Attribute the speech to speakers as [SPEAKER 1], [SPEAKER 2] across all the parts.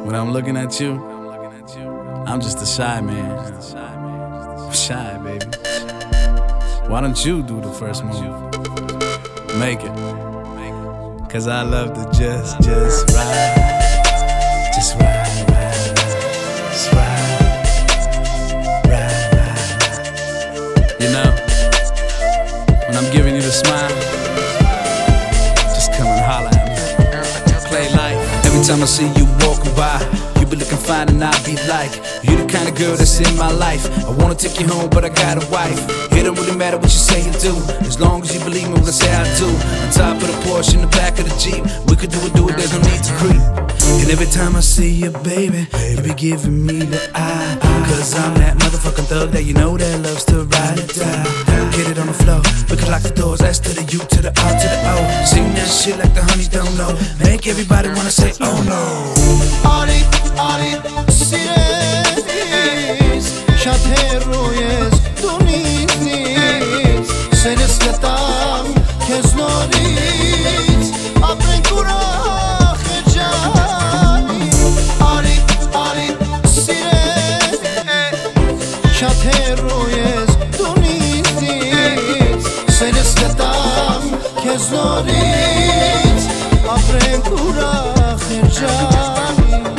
[SPEAKER 1] When I'm looking at you, I'm just a shy man. I'm shy, baby. Why don't you do the first move? Make it. Cause I love to just ride. Just ride, ride, just ride. Ride, ride. You know, when I'm giving you the smile, just come and holler at me. Play life. Every time I see you walking by, you be looking fine and I be like, you the kind of girl that's in my life. I wanna take you home, but I got a wife. It don't really matter what you say you do, as long as you believe me when I say I do. On top of the Porsche, in the back of the Jeep, we could do it, there's no need to creep. And every time I see you, baby, you be giving me the eye. Cause I'm that motherfucking thug that you know that loves to ride or die. Get it on the floor, we can lock the doors, S to the U, to the R, to the O. Sing that shit like the honeys don't know. Make everybody wanna say, oh no.
[SPEAKER 2] Սիրես, շատ հեռու ես, դու ինձնից, սերս կտամ քեզ նորից, ապրենք ուրախ էջանի, արի, սիրես, շատ հեռու ես, դու ինձնից, սերս կտամ քեզ նորից, ապրենք ուրախ էջանի.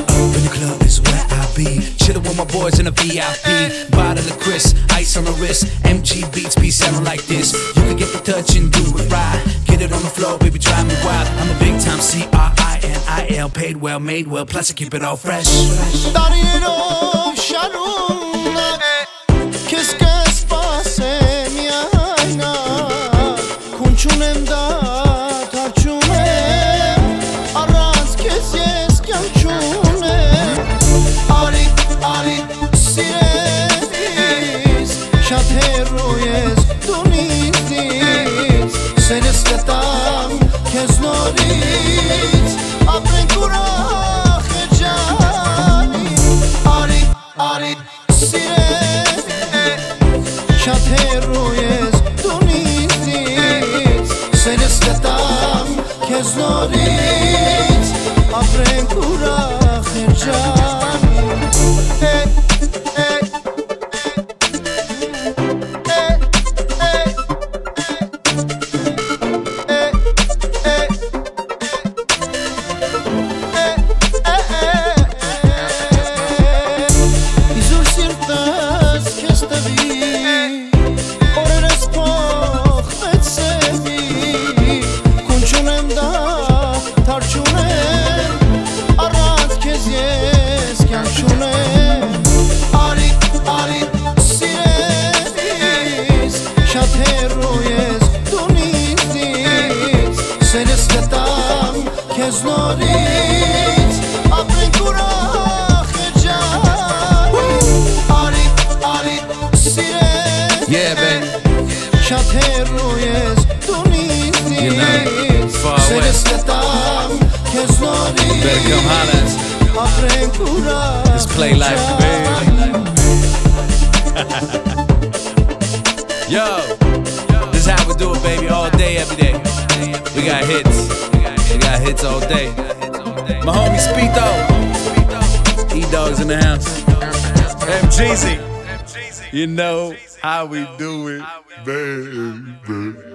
[SPEAKER 1] Chillin' with my boys in a VIP. Bottle of Chris, ice on the wrist. MG beats be sounding like this. You can get the touch and do it right. Get it on the floor, baby, drive me wild. I'm a big time CRINIL. Paid well, made well, plus I keep it all fresh.
[SPEAKER 2] Տարիներով շարունակ քեզ կսպասեմ միայնակ, քուն չունեմ դատ հաճունեմ, առանց քեզ ես կյանք չունեմ. Արի, սիրես, շատ հեռու ես, դու ինձնից, սերս կտամ քեզ նորից, ապրենք ուրախ էջանի. Արի, սիրես, շատ հեռու ես, դու ինձնից, սերս կտամ քեզ նորից, ապրենք ուրախ էջանի. Քեզ նորից, ապրենք ուրախ էջանի. Արի, սիրես,
[SPEAKER 1] Yeah, baby.
[SPEAKER 2] շատ հեռու ես, դու ինձնից, սերս կտամ քեզ նորից,
[SPEAKER 1] Better come holler at me.
[SPEAKER 2] ապրենք ուրախ.
[SPEAKER 1] Let's play life, baby. Yo, this is how we do it, baby, all day, every day. We got hits. We got hits all day. My homie Speedo, E-Dog's in the house. MGZ, you know how we do it, baby.